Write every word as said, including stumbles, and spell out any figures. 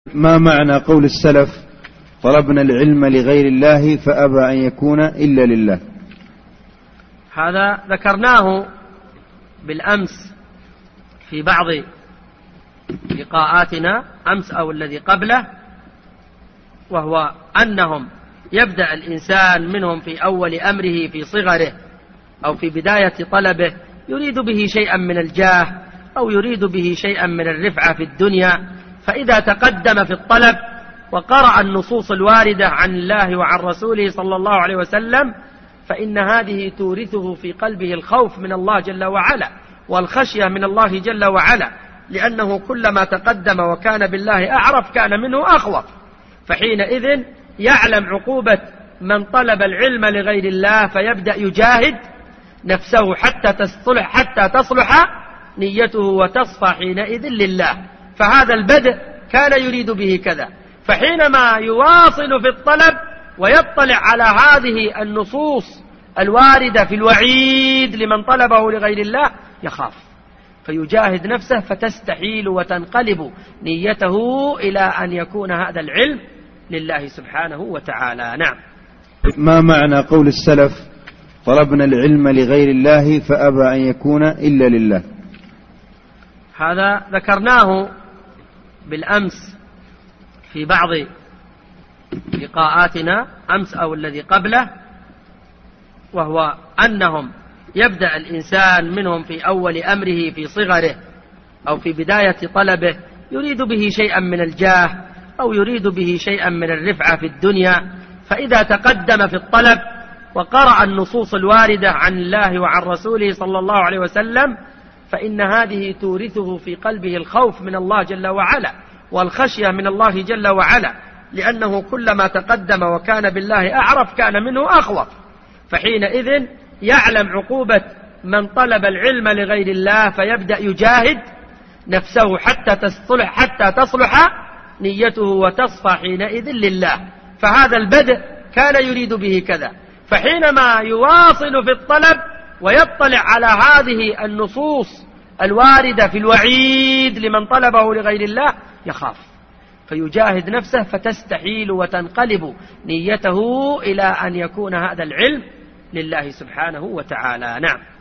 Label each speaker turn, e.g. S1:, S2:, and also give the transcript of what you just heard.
S1: ما معنى قول السلف طلبنا العلم لغير الله فأبى أن يكون إلا لله؟
S2: هذا ذكرناه بالأمس في بعض لقاءاتنا أمس أو الذي قبله، وهو أنهم يبدأ الإنسان منهم في أول أمره في صغره أو في بداية طلبه يريد به شيئا من الجاه أو يريد به شيئا من الرفعة في الدنيا، فإذا تقدم في الطلب وقرأ النصوص الواردة عن الله وعن رسوله صلى الله عليه وسلم فإن هذه تورثه في قلبه الخوف من الله جل وعلا والخشية من الله جل وعلا، لأنه كلما تقدم وكان بالله أعرف كان منه أخوف، فحينئذ يعلم عقوبة من طلب العلم لغير الله فيبدأ يجاهد نفسه حتى تصلح, حتى تصلح نيته وتصفى حينئذ لله، فهذا البدء كان يريد به كذا. فحينما يواصل في الطلب ويطلع على هذه النصوص الواردة في الوعيد لمن طلبه لغير الله يخاف فيجاهد نفسه فتستحيل وتنقلب نيته إلى أن يكون هذا العلم لله سبحانه وتعالى. نعم.
S1: ما معنى قول السلف طلبنا العلم لغير الله فأبى أن يكون إلا لله؟
S2: هذا ذكرناه بالأمس في بعض لقاءاتنا أمس أو الذي قبله، وهو أنهم يبدأ الإنسان منهم في أول أمره في صغره أو في بداية طلبه يريد به شيئا من الجاه أو يريد به شيئا من الرفعة في الدنيا، فإذا تقدم في الطلب وقرأ النصوص الواردة عن الله وعن رسوله صلى الله عليه وسلم فإن هذه تورثه في قلبه الخوف من الله جل وعلا والخشية من الله جل وعلا، لأنه كلما تقدم وكان بالله أعرف كان منه أخوف، فحينئذ يعلم عقوبة من طلب العلم لغير الله فيبدأ يجاهد نفسه حتى تصلح, حتى تصلح نيته وتصفى حينئذ لله، فهذا البدء كان يريد به كذا. فحينما يواصل في الطلب ويطلع على هذه النصوص الواردة في الوعيد لمن طلبه لغير الله يخاف فيجاهد نفسه فتستحيل وتنقلب نيته إلى أن يكون هذا العلم لله سبحانه وتعالى. نعم.